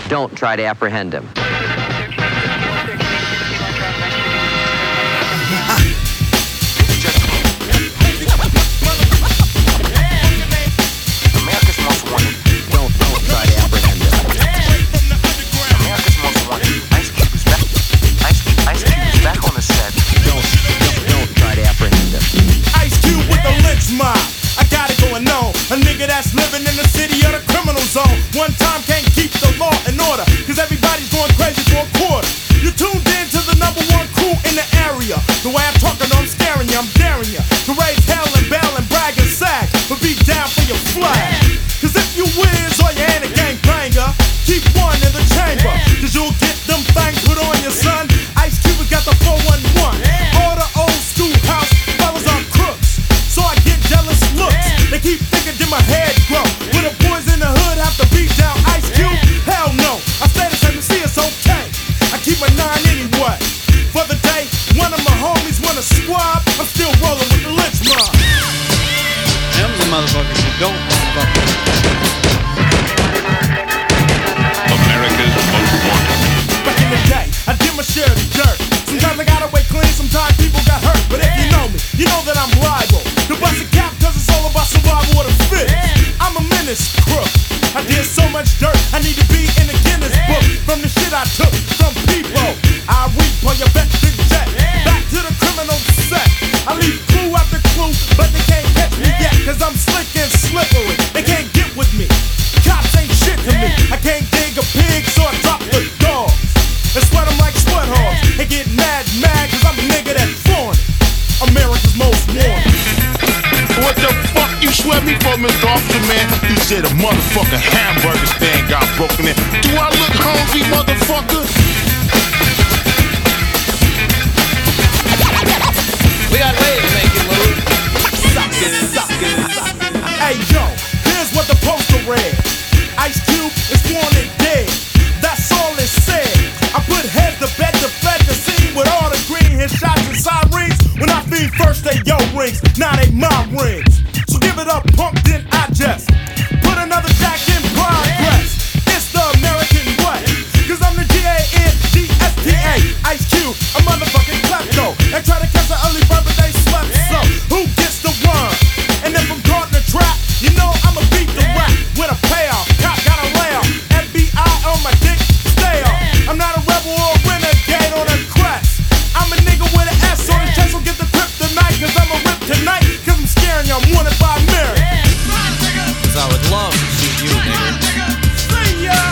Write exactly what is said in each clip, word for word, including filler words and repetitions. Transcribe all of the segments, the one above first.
Don't try to apprehend him. A nigga that's living in the city of the criminal zone. One time can't keep the law in order, cause everybody's going crazy for a quarter. You tuned in to the number one crew in the area. The way I'm talking, I'm scaring you, I'm daring you to raise hell and bail and brag and sag, but be down for your flag. Cause if you wins or you ain't a gangbanger, keep one in the chamber, cause you'll get them things put on your son. Ice Cube has got the four one one. All the old school house fellas are crooks, so I get jealous looks. They keep thinking that my head grow. When the boys in the hood have to beat down Ice Cube, hell no. I stay the same and see it's okay. I keep my nine anyway. For the day, one of my homies wanna squab, I'm still rolling with the lynch mob. Them the motherfuckers who don't fuck with America's Most Wanted. Back in the day, I did my share of the dirt. Sometimes I got away clean, sometimes people got hurt. But if you know me, you know that I'm liable to bust a cap, cause it's all about survival of the fit. I'm a menace crook. I did so much dirt, I need to be in the Guinness book. From the shit I took from people, I reap on your bet big jet. Back to the criminal set. I leave clue after clue, but they can't catch me yet, cause I'm slick and slippery. They can't get with me. Cops ain't shit to me. I can't dig a pig, so I drop the dogs and sweat them like sweat hogs. They get mad, mad, cause I'm a nigga that's born America's Most Wanted. What the fuck you swear me for, Mister Officer, man? You said a motherfucking hamburger stand got broken in. Do I look hungry, motherfucker? We got ways to make it move. Suck it, suck it, suck it. Hey yo, here's what the poster read. Ice Cube is wanted dead. That's all it said. I put head to bed to fed the scene with all the green hit shots and sirens. When I feed first they yo rings, now they my rings. So give it up, punk, then I just put another jack in progress. It's the American way, cause I'm the G A N G S T A. Ice Cube, a motherfucking klepto. They try to catch an early bird, but they slept so. Who gets the worm? And if I'm caught in the trap, you know I'ma beat the rap with a payoff. Cop got a layoff. F B I on my dick, stay off. I'm not a rebel or a renegade on a crest. I'm a nigga with an S on his chest, so get the grip tonight, cause I'm a rip tonight, cause I'm scaring you, I'm wanted by Mary. Cause I would love to shoot you, nigga. See ya!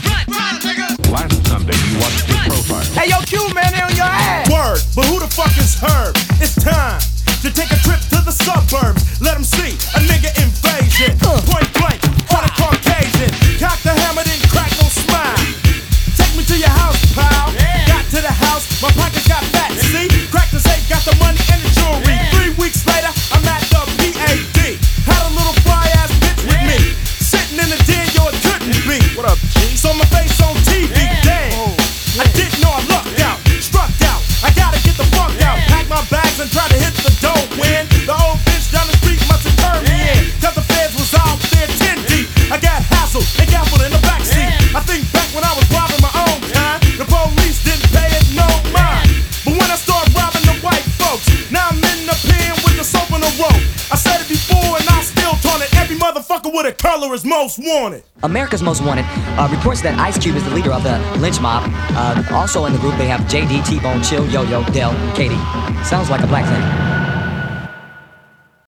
Last Sunday, you watched his profile. Hey yo, Q man, they on your ass! Word, but who the fuck is Herb? It's time to take a trip to the suburbs. Let them see a nigga invasion. Point blank, on a Caucasian. Cock the hammer, then crack, no smile. Take me to your house, pal. Got to the house, my pockets got fat. See, crack the safe, got the money and the jewelry. Three weeks later, I'm at the P A D. Had a little fly ass bitch with me, sitting in the den, yo, it couldn't be. What up, G? So my face on T V, damn. I didn't know I lucked out, struck out. I gotta get the fuck out. Pack my bags and try to hit the dough. When the old bitch down the street must have turned me in, cause the feds was out there ten deep. I got hassled and gaffled in the backseat. I think back when I was robbing my own kind, the police didn't pay it no mind. But when I started robbing the white folks, now I'm in the pen with the soap and the rope. I said it before and I still taunt it. Every motherfucker with a color is most wanted. America's Most Wanted uh, reports that Ice Cube is the leader of the lynch mob. Uh, also in the group they have J D, T-Bone, Chill, Yo-Yo, Dell, Katie. Sounds like a black thing.